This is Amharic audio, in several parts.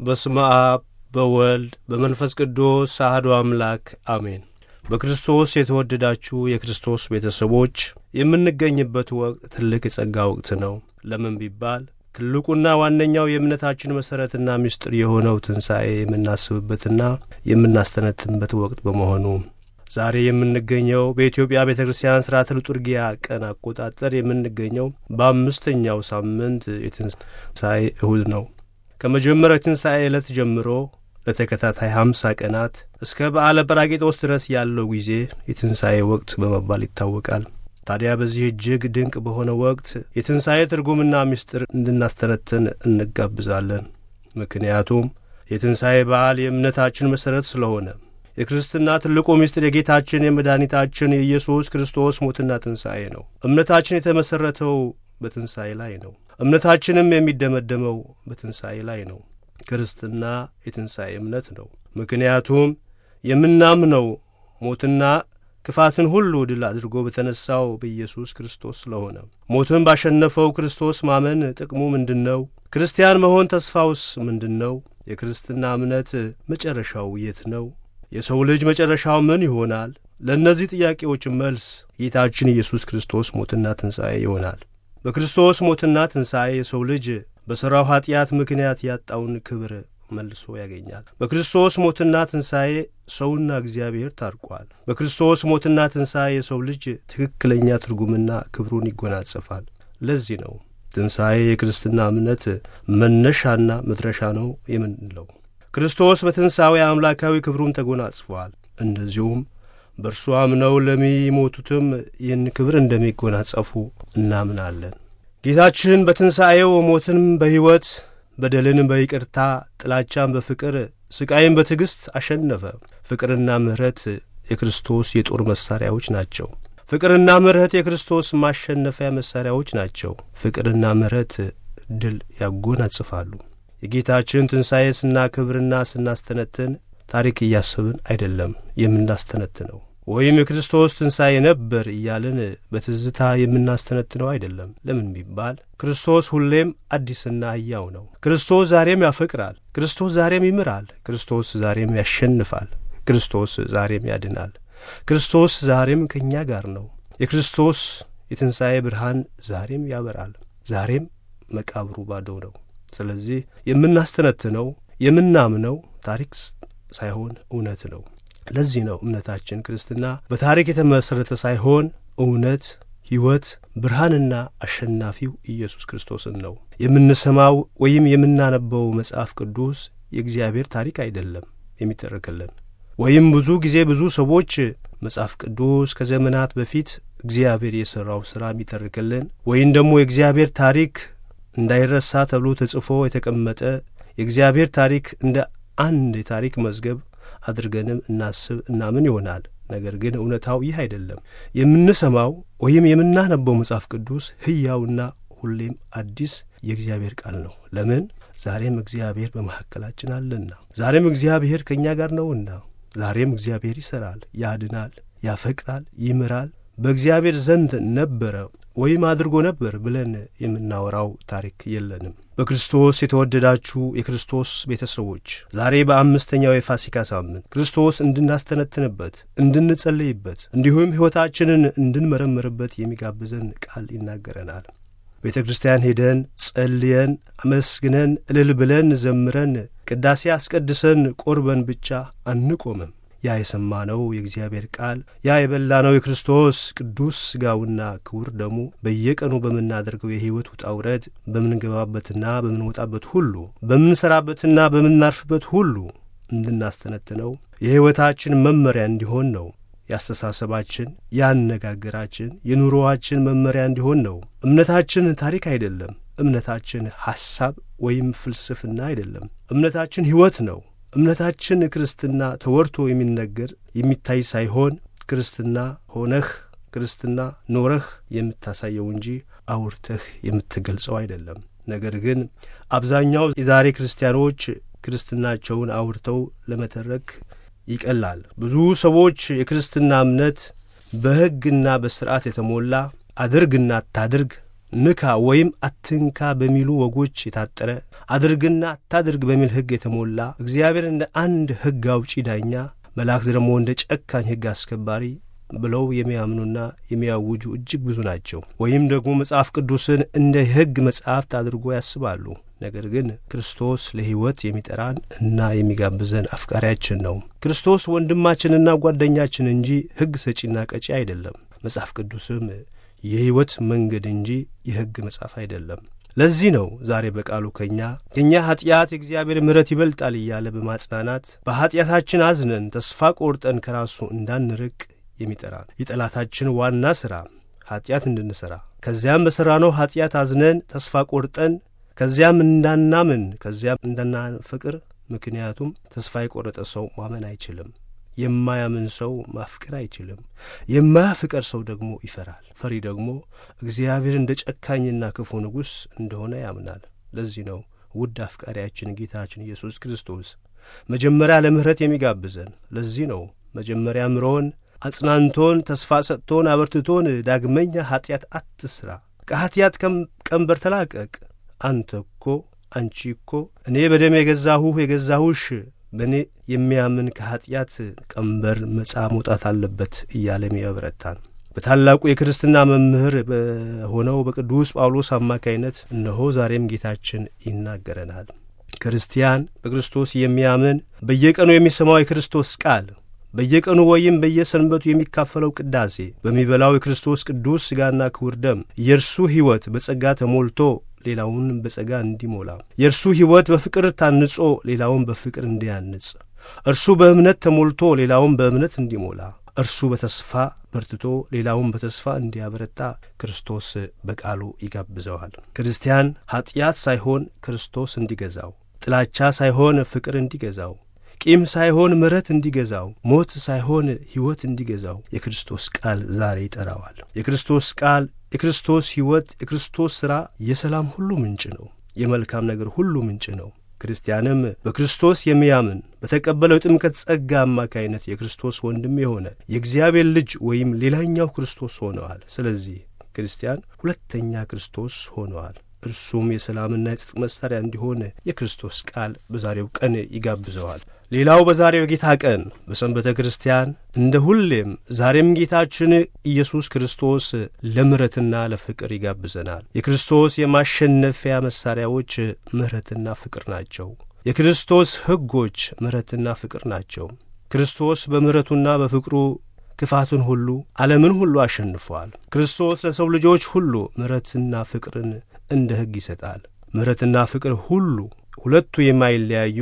በስመ አብ በወልድ በመንፈስ ቅዱስ አሐዱ አምላክ አሜን። በክርስቶስ የተወደዳችሁ የክርስቶስ ቤተሰቦች የምንገኝበት ወቅት ትልቅ የጸጋ ወቅት ነው። ለምን ቢባል ትልቁና ዋነኛው የእምነታችን መሠረትና ምስጢር የሆነው ትንሣኤ የምናስብበትና የምናስተነትንበት ወቅት በመሆኑ ዛሬ የምንገኘው በኢትዮጵያ ቤተክርስቲያን ሥርዓተ ልጡርጊያ ቀን አቆጣጠር የምንገኘው በአምስተኛው ሳምንት የትንሣኤ እሁድ ነው። ከመጀመሪያው የትንሣኤ ዕለት ጀምሮ ለተከታታይ 50 ቀናት እስከ በዓለ ጰራቅሊጦስ ድረስ ያለው ጊዜ የትንሣኤ ወቅት በመባል ይታወቃል። ታዲያ በዚህ እጅግ ድንቅ በሆነ ወቅት የትንሣኤ ትርጉምና ምስጢር እንድናስተነትን እንጋብዛለን። ምክንያቱም የትንሣኤ በዓል የእምነታችን መሠረት ስለሆነ የክርስትና ትልቁ ምስጢር የጌታችን የመድኃኒታችን የኢየሱስ ክርስቶስ ሞትና ትንሣኤ ነው። እምነታችን የተመሠረተው በትንሣኤ ላይ ነው። እምነታችንም የሚደመደመው በትንሣኤ ላይ ነው። ክርስትና የትንሣኤ እምነት ነው። ምክንያቱም የምናምነው ሞትና ክፋትን ሁሉ ድል አድርጎ በተነሣው በኢየሱስ ክርስቶስ ስለሆነ ሞትን ባሸነፈው ክርስቶስ ማመን ጥቅሙ ምንድነው? ክርስቲያን መሆን ተስፋውስ ምንድነው? የክርስትና እምነት መጨረሻው የት ነው? የሰው ልጅ መጨረሻው ምን ይሆናል? ለእነዚህ ጥያቄዎች መልስ ጌታችን ኢየሱስ ክርስቶስ ሞትና ትንሣኤ ይሆናል። በክርስቶስ ሞትና ትንሣኤ የሰው ልጅ በሠራው ኀጢአት ምክንያት ያጣውን ክብር መልሶ ያገኛል። በክርስቶስ ሞትና ትንሣኤ ሰውና እግዚአብሔር ታርቋል። በክርስቶስ ሞትና ትንሣኤ የሰው ልጅ ትክክለኛ ትርጉምና ክብሩን ይጎናጸፋል። ለዚህ ነው ትንሣኤ የክርስትና እምነት መነሻና መድረሻ ነው የምንለው። ክርስቶስ በትንሣኤ አምላካዊ ክብሩን ተጎናጽፏል። እንደዚሁም በእርሱ አምነው ለሚሞቱትም ይህን ክብር እንደሚጎናጸፉ እናምናለን። ጌታችን በትንሣኤው ሞትን በሕይወት፣ በደልን በይቅርታ፣ ጥላቻን በፍቅር፣ ስቃይን በትዕግሥት አሸነፈ። ፍቅርና ምሕረት የክርስቶስ የጦር መሣሪያዎች ናቸው። ፍቅርና ምሕረት የክርስቶስ ማሸነፊያ መሣሪያዎች ናቸው። ፍቅርና ምሕረት ድል ያጎናጽፋሉ። የጌታችን ትንሣኤ ስናከብርና ስናስተነትን ታሪክ እያሰብን አይደለም የምናስተነትነው፣ ወይም የክርስቶስ ትንሣኤ ነበር እያልን በትዝታ የምናስተነትነው አይደለም። ለምን ቢባል ክርስቶስ ሁሌም አዲስና ሕያው ነው። ክርስቶስ ዛሬም ያፈቅራል። ክርስቶስ ዛሬም ይምራል። ክርስቶስ ዛሬም ያሸንፋል። ክርስቶስ ዛሬም ያድናል። ክርስቶስ ዛሬም ከእኛ ጋር ነው። የክርስቶስ የትንሣኤ ብርሃን ዛሬም ያበራል። ዛሬም መቃብሩ ባዶ ነው። ስለዚህ የምናስተነትነው የምናምነው ታሪክ ሳይሆን እውነት ነው። ለዚህ ነው እምነታችን ክርስትና በታሪክ የተመሠረተ ሳይሆን እውነት፣ ሕይወት፣ ብርሃንና አሸናፊው ኢየሱስ ክርስቶስን ነው። የምንሰማው ወይም የምናነበው መጽሐፍ ቅዱስ የእግዚአብሔር ታሪክ አይደለም የሚተረክልን። ወይም ብዙ ጊዜ ብዙ ሰዎች መጽሐፍ ቅዱስ ከዘመናት በፊት እግዚአብሔር የሠራው ሥራ የሚተርክልን ወይም ደግሞ የእግዚአብሔር ታሪክ እንዳይረሳ ተብሎ ተጽፎ የተቀመጠ የእግዚአብሔር ታሪክ እንደ አንድ የታሪክ መዝገብ አድርገንም እናስብ እናምን ይሆናል። ነገር ግን እውነታው ይህ አይደለም። የምንሰማው ወይም የምናነበው መጽሐፍ ቅዱስ ሕያውና ሁሌም አዲስ የእግዚአብሔር ቃል ነው። ለምን? ዛሬም እግዚአብሔር በመካከላችን አለና፣ ዛሬም እግዚአብሔር ከእኛ ጋር ነውና፣ ዛሬም እግዚአብሔር ይሠራል፣ ያድናል፣ ያፈቅራል፣ ይምራል። በእግዚአብሔር ዘንድ ነበረ ወይም አድርጎ ነበር ብለን የምናወራው ታሪክ የለንም። በክርስቶስ የተወደዳችሁ የክርስቶስ ቤተሰቦች ዛሬ በአምስተኛው የፋሲካ ሳምንት ክርስቶስ እንድናስተነትንበት፣ እንድንጸልይበት እንዲሁም ሕይወታችንን እንድንመረምርበት የሚጋብዘን ቃል ይናገረናል። ቤተ ክርስቲያን ሄደን ጸልየን አመስግነን እልል ብለን ዘምረን ቅዳሴ አስቀድሰን ቆርበን ብቻ አንቆምም። ያ የሰማነው የእግዚአብሔር ቃል፣ ያ የበላነው የክርስቶስ ቅዱስ ሥጋውና ክቡር ደሙ በየቀኑ በምናደርገው የሕይወት ውጣ ውረድ በምንገባበትና በምንወጣበት ሁሉ፣ በምንሠራበትና በምናርፍበት ሁሉ እንድናስተነትነው የሕይወታችን መመሪያ እንዲሆን ነው። ያስተሳሰባችን፣ ያነጋገራችን፣ የኑሮዋችን መመሪያ እንዲሆን ነው። እምነታችን ታሪክ አይደለም። እምነታችን ሐሳብ ወይም ፍልስፍና አይደለም። እምነታችን ሕይወት ነው። እምነታችን ክርስትና ተወርቶ የሚነገር የሚታይ ሳይሆን ክርስትና ሆነህ ክርስትና ኖረህ የምታሳየው እንጂ አውርተህ የምትገልጸው አይደለም። ነገር ግን አብዛኛው የዛሬ ክርስቲያኖች ክርስትናቸውን አውርተው ለመተረክ ይቀላል። ብዙ ሰዎች የክርስትና እምነት በሕግና በሥርዓት የተሞላ አድርግና አታድርግ፣ ንካ ወይም አትንካ በሚሉ ወጎች የታጠረ አድርግና አታድርግ በሚል ሕግ የተሞላ እግዚአብሔር እንደ አንድ ሕግ አውጪ ዳኛ መላእክት ደግሞ እንደ ጨካኝ ሕግ አስከባሪ ብለው የሚያምኑና የሚያውጁ እጅግ ብዙ ናቸው። ወይም ደግሞ መጽሐፍ ቅዱስን እንደ ሕግ መጽሐፍት አድርጎ ያስባሉ። ነገር ግን ክርስቶስ ለሕይወት የሚጠራን እና የሚጋብዘን አፍቃሪያችን ነው። ክርስቶስ ወንድማችንና ጓደኛችን እንጂ ሕግ ሰጪና ቀጪ አይደለም። መጽሐፍ ቅዱስም የሕይወት መንገድ እንጂ የሕግ መጽሐፍ አይደለም። ለዚህ ነው ዛሬ በቃሉ ከኛ ኀጢአት የእግዚአብሔር ምሕረት ይበልጣል እያለ በማጽናናት በኀጢአታችን አዝነን ተስፋ ቆርጠን ከራሱ እንዳንርቅ የሚጠራን። የጠላታችን ዋና ሥራ ኀጢአት እንድንሠራ ከዚያም በሠራነው ኀጢአት አዝነን ተስፋ ቆርጠን ከዚያም እንዳናምን ከዚያም እንዳናፈቅር። ምክንያቱም ተስፋ የቆረጠ ሰው ማመን አይችልም። የማያምን ሰው ማፍቀር አይችልም። የማያፍቀር ሰው ደግሞ ይፈራል። ፈሪ ደግሞ እግዚአብሔር እንደ ጨካኝና ክፉ ንጉሥ እንደሆነ ያምናል። ለዚህ ነው ውድ አፍቃሪያችን ጌታችን ኢየሱስ ክርስቶስ መጀመሪያ ለምሕረት የሚጋብዘን። ለዚህ ነው መጀመሪያ ምሮን አጽናንቶን ተስፋ ሰጥቶን አበርትቶን ዳግመኛ ኀጢአት አትስራ፣ ከኀጢአት ቀንበር ተላቀቅ፣ አንቺ እኮ እኔ በደም የገዛሁሽ በእኔ የሚያምን ከኀጢአት ቀንበር ነጻ መውጣት አለበት እያለ የሚያበረታን በታላቁ የክርስትና መምህር በሆነው በቅዱስ ጳውሎስ አማካይነት እነሆ ዛሬም ጌታችን ይናገረናል። ክርስቲያን በክርስቶስ የሚያምን በየቀኑ የሚሰማው የክርስቶስ ቃል፣ በየቀኑ ወይም በየሰንበቱ የሚካፈለው ቅዳሴ፣ በሚበላው የክርስቶስ ቅዱስ ሥጋና ክቡር ደም የእርሱ ሕይወት በጸጋ ተሞልቶ ሌላውን በጸጋ እንዲሞላ፣ የእርሱ ሕይወት በፍቅር ታንጾ ሌላውን በፍቅር እንዲያንጽ፣ እርሱ በእምነት ተሞልቶ ሌላውን በእምነት እንዲሞላ፣ እርሱ በተስፋ በርትቶ ሌላውን በተስፋ እንዲያበረታ ክርስቶስ በቃሉ ይጋብዘዋል። ክርስቲያን ኀጢአት ሳይሆን ክርስቶስ እንዲገዛው፣ ጥላቻ ሳይሆን ፍቅር እንዲገዛው፣ ቂም ሳይሆን ምሕረት እንዲገዛው፣ ሞት ሳይሆን ሕይወት እንዲገዛው የክርስቶስ ቃል ዛሬ ይጠራዋል። የክርስቶስ ቃል፣ የክርስቶስ ሕይወት፣ የክርስቶስ ሥራ የሰላም ሁሉ ምንጭ ነው። የመልካም ነገር ሁሉ ምንጭ ነው። ክርስቲያንም በክርስቶስ የሚያምን በተቀበለው ጥምቀት ጸጋ አማካይነት የክርስቶስ ወንድም የሆነ የእግዚአብሔር ልጅ ወይም ሌላኛው ክርስቶስ ሆነዋል። ስለዚህ ክርስቲያን ሁለተኛ ክርስቶስ ሆነዋል። እርሱም የሰላምና የጽድቅ መሣሪያ እንዲሆን የክርስቶስ ቃል በዛሬው ቀን ይጋብዘዋል። ሌላው በዛሬው ጌታ ቀን በሰንበተ ክርስቲያን እንደ ሁሌም ዛሬም ጌታችን ኢየሱስ ክርስቶስ ለምሕረትና ለፍቅር ይጋብዘናል። የክርስቶስ የማሸነፊያ መሣሪያዎች ምሕረትና ፍቅር ናቸው። የክርስቶስ ሕጎች ምሕረትና ፍቅር ናቸው። ክርስቶስ በምሕረቱና በፍቅሩ ክፋትን ሁሉ ዓለምን ሁሉ አሸንፏል። ክርስቶስ ለሰው ልጆች ሁሉ ምሕረትና ፍቅርን እንደ ሕግ ይሰጣል። ምሕረትና ፍቅር ሁሉ ሁለቱ የማይለያዩ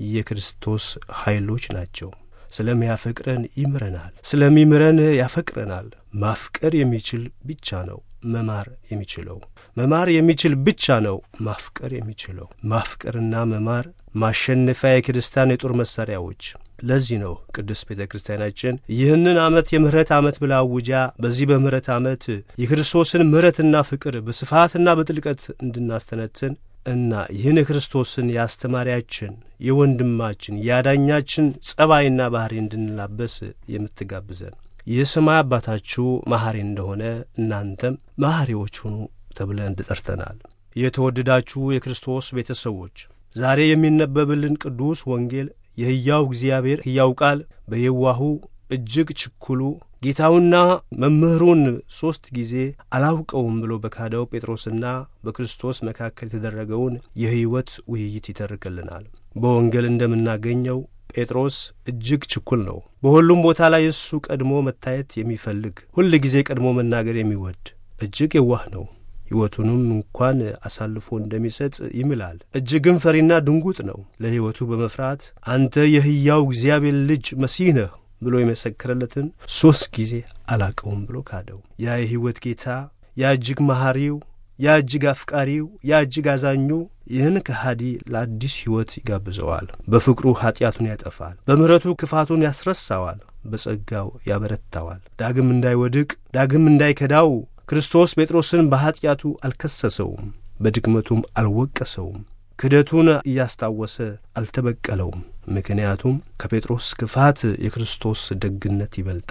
የክርስቶስ ኃይሎች ናቸው። ስለሚያፈቅረን ይምረናል፣ ስለሚምረን ያፈቅረናል። ማፍቀር የሚችል ብቻ ነው መማር የሚችለው። መማር የሚችል ብቻ ነው ማፍቀር የሚችለው። ማፍቀርና መማር ማሸነፊያ የክርስቲያን የጦር መሣሪያዎች። ለዚህ ነው ቅዱስ ቤተ ክርስቲያናችን ይህንን ዓመት የምሕረት ዓመት ብላ አውጃ በዚህ በምሕረት ዓመት የክርስቶስን ምሕረትና ፍቅር በስፋትና በጥልቀት እንድናስተነትን እና ይህን ክርስቶስን የአስተማሪያችን የወንድማችን የአዳኛችን ጸባይና ባሕሪ እንድንላበስ የምትጋብዘን የሰማይ አባታችሁ መሐሪ እንደሆነ እናንተም መሐሪዎች ሁኑ ተብለን ተጠርተናል። የተወደዳችሁ የክርስቶስ ቤተሰቦች ዛሬ የሚነበብልን ቅዱስ ወንጌል የሕያው እግዚአብሔር ሕያው ቃል በየዋሁ እጅግ ችኩሉ ጌታውና መምህሩን 3 ጊዜ አላውቀውም ብሎ በካደው ጴጥሮስና በክርስቶስ መካከል የተደረገውን የሕይወት ውይይት ይተርክልናል። በወንጌል እንደምናገኘው ጴጥሮስ እጅግ ችኩል ነው። በሁሉም ቦታ ላይ እሱ ቀድሞ መታየት የሚፈልግ፣ ሁል ጊዜ ቀድሞ መናገር የሚወድ እጅግ የዋህ ነው። ሕይወቱንም እንኳን አሳልፎ እንደሚሰጥ ይምላል። እጅግም ፈሪና ድንጉጥ ነው። ለሕይወቱ በመፍራት አንተ የሕያው እግዚአብሔር ልጅ መሲህ ነህ ብሎ የመሰከረለትን 3 ጊዜ አላቀውም ብሎ ካደው። ያ የሕይወት ጌታ፣ ያ እጅግ መሐሪው፣ ያ እጅግ አፍቃሪው፣ ያ እጅግ አዛኙ ይህን ከሃዲ ለአዲስ ሕይወት ይጋብዘዋል። በፍቅሩ ኀጢአቱን ያጠፋል፣ በምሕረቱ ክፋቱን ያስረሳዋል፣ በጸጋው ያበረታዋል። ዳግም እንዳይወድቅ፣ ዳግም እንዳይከዳው ክርስቶስ ጴጥሮስን በኀጢአቱ አልከሰሰውም፣ በድክመቱም አልወቀሰውም፣ ክደቱን እያስታወሰ አልተበቀለውም። ምክንያቱም ከጴጥሮስ ክፋት የክርስቶስ ደግነት ይበልጣል።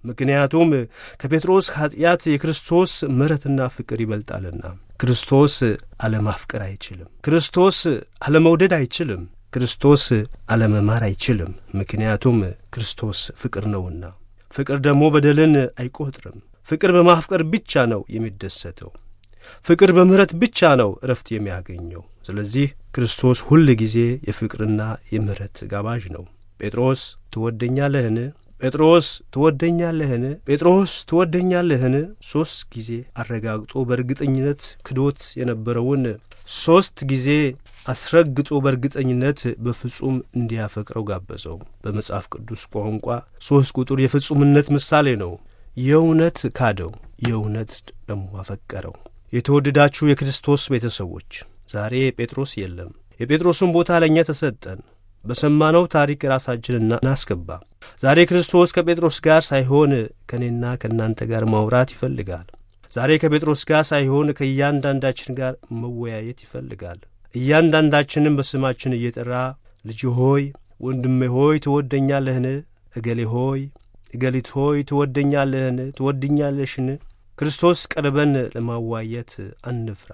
ምክንያቱም ከጴጥሮስ ኃጢአት የክርስቶስ ምሕረትና ፍቅር ይበልጣልና። ክርስቶስ አለማፍቀር አይችልም። ክርስቶስ አለመውደድ አይችልም። ክርስቶስ አለመማር አይችልም። ምክንያቱም ክርስቶስ ፍቅር ነውና። ፍቅር ደግሞ በደልን አይቆጥርም። ፍቅር በማፍቀር ብቻ ነው የሚደሰተው። ፍቅር በምሕረት ብቻ ነው እረፍት የሚያገኘው። ስለዚህ ክርስቶስ ሁል ጊዜ የፍቅርና የምሕረት ጋባዥ ነው። ጴጥሮስ ትወደኛለህን? ጴጥሮስ ትወደኛለህን? ጴጥሮስ ትወደኛለህን? 3 ጊዜ አረጋግጦ በእርግጠኝነት ክዶት የነበረውን 3 ጊዜ አስረግጦ በእርግጠኝነት በፍጹም እንዲያፈቅረው ጋበዘው። በመጽሐፍ ቅዱስ ቋንቋ 3 ቁጥር የፍጹምነት ምሳሌ ነው። የእውነት ካደው፣ የእውነት ደግሞ አፈቀረው። የተወደዳችሁ የክርስቶስ ቤተሰቦች፣ ዛሬ ጴጥሮስ የለም። የጴጥሮስን ቦታ ለእኛ ተሰጠን። በሰማነው ታሪክ ራሳችንን እናስገባ። ዛሬ ክርስቶስ ከጴጥሮስ ጋር ሳይሆን ከእኔና ከእናንተ ጋር ማውራት ይፈልጋል። ዛሬ ከጴጥሮስ ጋር ሳይሆን ከእያንዳንዳችን ጋር መወያየት ይፈልጋል። እያንዳንዳችንም በስማችን እየጠራ ልጅ ሆይ፣ ወንድሜ ሆይ ትወደኛለህን? እገሌ ሆይ፣ እገሊት ሆይ ትወደኛለህን? ትወድኛለሽን? ክርስቶስ ቀርበን ለማዋየት አንፍራ።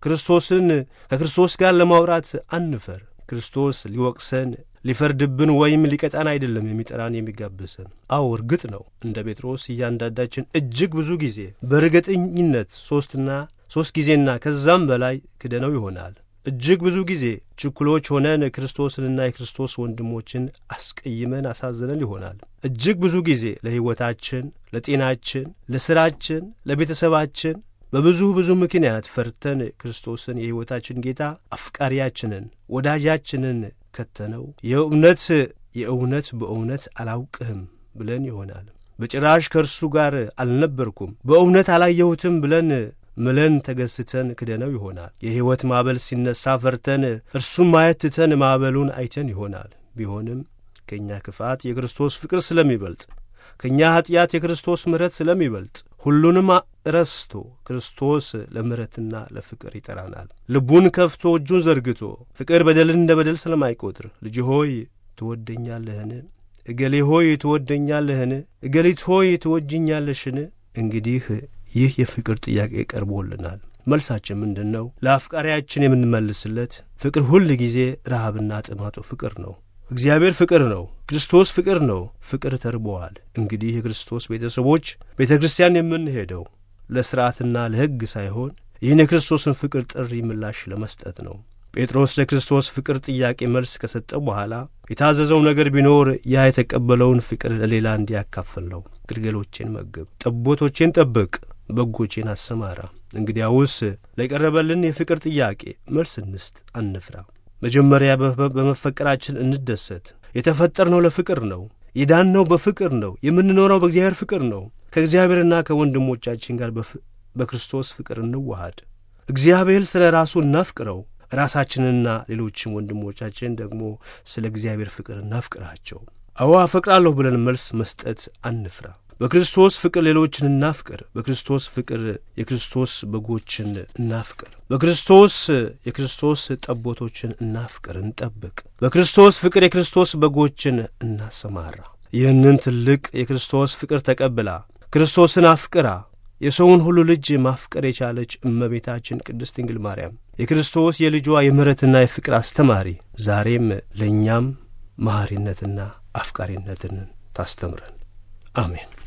ከክርስቶስ ጋር ለማውራት አንፈር። ክርስቶስ ሊወቅሰን፣ ሊፈርድብን ወይም ሊቀጣን አይደለም የሚጠራን የሚጋብዘን። አዎ እርግጥ ነው እንደ ጴጥሮስ እያንዳንዳችን እጅግ ብዙ ጊዜ በእርግጠኝነት 3 ጊዜና ከዛም በላይ ክደነው ይሆናል። እጅግ ብዙ ጊዜ ችኩሎች ሆነን ክርስቶስንና የክርስቶስ ወንድሞችን አስቀይመን አሳዝነን ይሆናል። እጅግ ብዙ ጊዜ ለሕይወታችን፣ ለጤናችን፣ ለሥራችን፣ ለቤተሰባችን በብዙ ምክንያት ፈርተን ክርስቶስን የሕይወታችን ጌታ አፍቃሪያችንን፣ ወዳጃችንን ከተነው የእውነት በእውነት አላውቅህም ብለን ይሆናል። በጭራሽ ከእርሱ ጋር አልነበርኩም፣ በእውነት አላየሁትም ብለን ምለን ተገስተን ክደነው ይሆናል። የሕይወት ማዕበል ሲነሳ ፈርተን እርሱን ማየት ትተን ማዕበሉን አይተን ይሆናል። ቢሆንም ከእኛ ክፋት የክርስቶስ ፍቅር ስለሚበልጥ፣ ከእኛ ኀጢአት የክርስቶስ ምሕረት ስለሚበልጥ ሁሉንም ረስቶ ክርስቶስ ለምሕረትና ለፍቅር ይጠራናል። ልቡን ከፍቶ እጁን ዘርግቶ ፍቅር በደልን እንደ በደል ስለማይቆጥር ልጅ ሆይ ትወደኛለህን? እገሌ ሆይ ትወደኛለህን? እገሊት ሆይ ትወጅኛለሽን? እንግዲህ ይህ የፍቅር ጥያቄ ቀርቦልናል። መልሳችን ምንድን ነው? ለአፍቃሪያችን የምንመልስለት ፍቅር ሁል ጊዜ ረሃብና ጥማቱ ፍቅር ነው። እግዚአብሔር ፍቅር ነው። ክርስቶስ ፍቅር ነው። ፍቅር ተርቦዋል። እንግዲህ የክርስቶስ ቤተሰቦች ቤተ ክርስቲያን የምንሄደው ለሥርዓትና ለሕግ ሳይሆን ይህን የክርስቶስን ፍቅር ጥሪ ምላሽ ለመስጠት ነው። ጴጥሮስ ለክርስቶስ ፍቅር ጥያቄ መልስ ከሰጠው በኋላ የታዘዘው ነገር ቢኖር ያ የተቀበለውን ፍቅር ለሌላ እንዲያካፍል ነው። ግልገሎቼን መግብ፣ ጠቦቶቼን ጠብቅ፣ በጎቼን አሰማራ። እንግዲያውስ ለቀረበልን የፍቅር ጥያቄ መልስ እንስጥ፣ አንፍራ። መጀመሪያ በመፈቀራችን እንደሰት። የተፈጠርነው ለፍቅር ነው። የዳንነው በፍቅር ነው። የምንኖረው በእግዚአብሔር ፍቅር ነው። ከእግዚአብሔርና ከወንድሞቻችን ጋር በክርስቶስ ፍቅር እንዋሃድ። እግዚአብሔር ስለ ራሱ እናፍቅረው። ራሳችንና ሌሎችም ወንድሞቻችን ደግሞ ስለ እግዚአብሔር ፍቅር እናፍቅራቸው። አዎ አፈቅራለሁ ብለን መልስ መስጠት አንፍራ። በክርስቶስ ፍቅር ሌሎችን እናፍቅር። በክርስቶስ ፍቅር የክርስቶስ በጎችን እናፍቅር። በክርስቶስ የክርስቶስ ጠቦቶችን እናፍቅር፣ እንጠብቅ። በክርስቶስ ፍቅር የክርስቶስ በጎችን እናሰማራ። ይህንን ትልቅ የክርስቶስ ፍቅር ተቀብላ ክርስቶስን አፍቅራ የሰውን ሁሉ ልጅ ማፍቀር የቻለች እመቤታችን ቅድስት ድንግል ማርያም የክርስቶስ የልጇ የምሕረትና የፍቅር አስተማሪ ዛሬም ለእኛም መሐሪነትና አፍቃሪነትን ታስተምረን። አሜን።